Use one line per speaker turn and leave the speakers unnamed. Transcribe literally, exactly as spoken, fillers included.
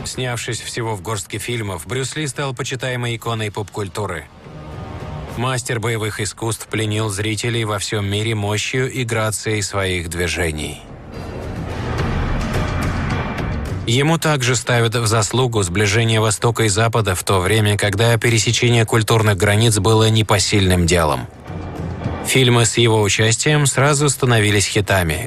Снявшись всего в горстке фильмов, Брюс Ли стал почитаемой иконой поп-культуры. Мастер боевых искусств пленил зрителей во всем мире мощью и грацией своих движений. Ему также ставят в заслугу сближение Востока и Запада в то время, когда пересечение культурных границ было непосильным делом. Фильмы с его участием сразу становились хитами.